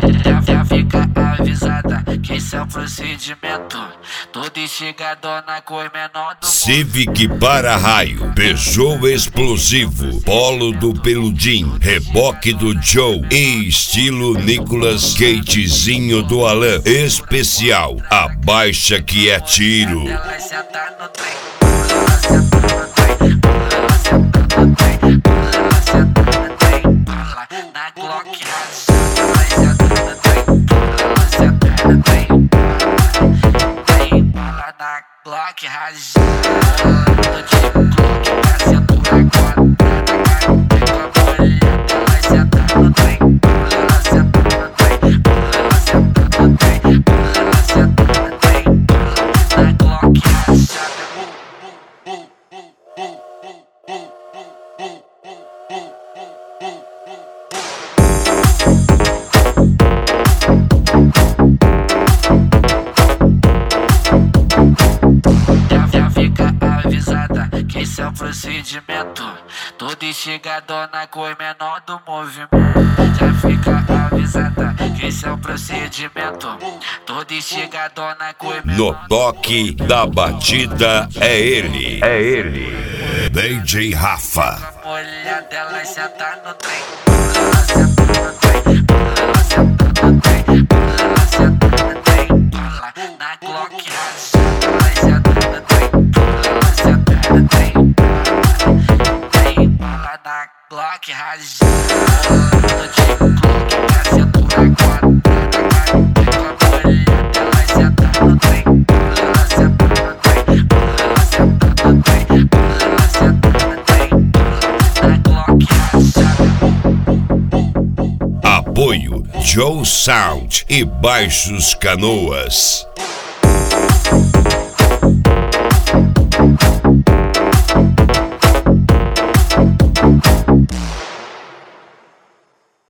Já fica avisada que esse é o procedimento. Todo instigador na cor menor do Civic para-raio, Peugeot explosivo, Polo do Peludim, reboque do Joe e estilo Nicolas Cagezinho do Alan. Especial, abaixa que é tiro. Ela senta no trem. Na Glock Glock Já fica avisada que esse é o procedimento. Todo instigador na cor menor do movimento. Já fica avisada que esse é o procedimento. Todo instigador na cor menor. No toque da batida é ele. DJ Rafa. A mulher dela senta no trem. Na Glock na Glock Apoio Joe Sound e Baixos Canoas.